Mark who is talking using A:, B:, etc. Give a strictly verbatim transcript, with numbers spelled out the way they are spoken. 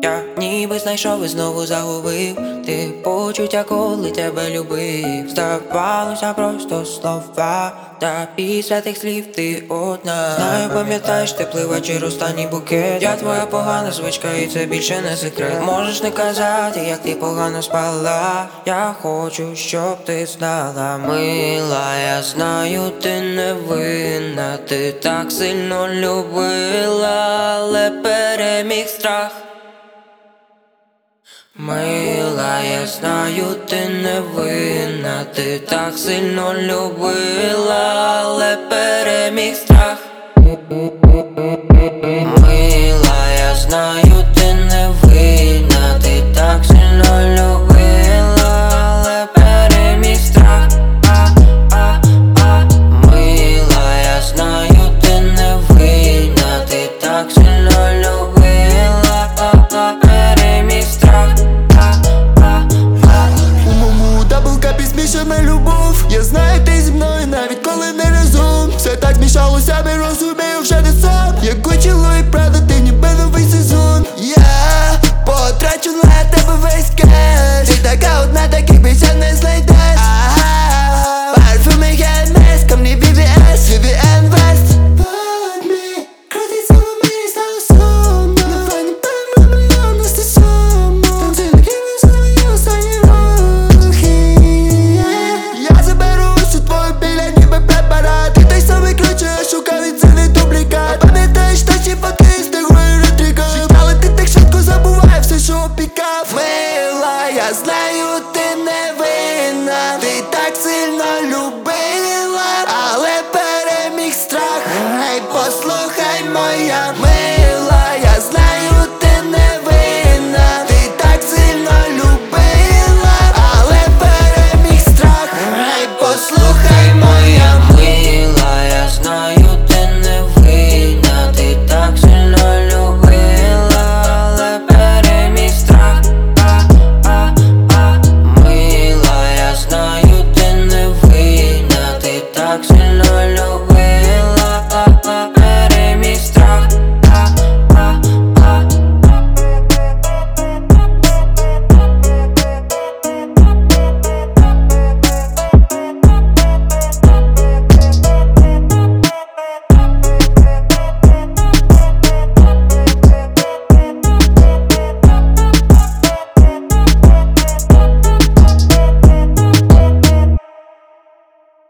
A: Я ніби знайшов і знову загубив ти почуття, коли тебе любив. Здавалося просто слова, та після тих слів ти одна. Знаю, пам'ятаєш, теплий вечір, останній букет. Я твоя погана звичка, і це більше не секрет. Можеш не казати, як ти погано спала. Я хочу, щоб ти знала, мила, я знаю, ти не винна. Ти так сильно любила, але переміг страх. Мила, я знаю, ти не винна. Ти так сильно любила, але переміг страх.